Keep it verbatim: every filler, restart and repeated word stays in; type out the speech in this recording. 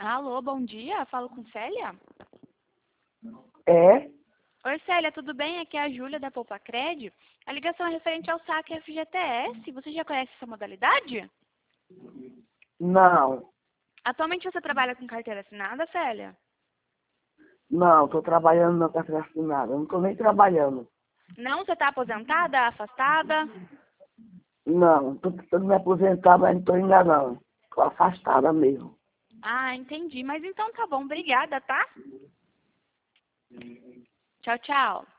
Alô, bom dia. Falo com Célia? É? Oi, Célia, tudo bem? Aqui é a Júlia da Poupa Cred. A ligação é referente ao saque F G T S. Você já conhece essa modalidade? Não, Atualmente você trabalha com carteira assinada, Célia? não, estou trabalhando na carteira assinada. Não estou nem trabalhando. Não? Você está aposentada, afastada? Não, estou tentando me aposentar, mas não estou ainda não. Estou afastada mesmo. Ah, entendi. Mas então tá bom. Obrigada, tá? Tchau, tchau.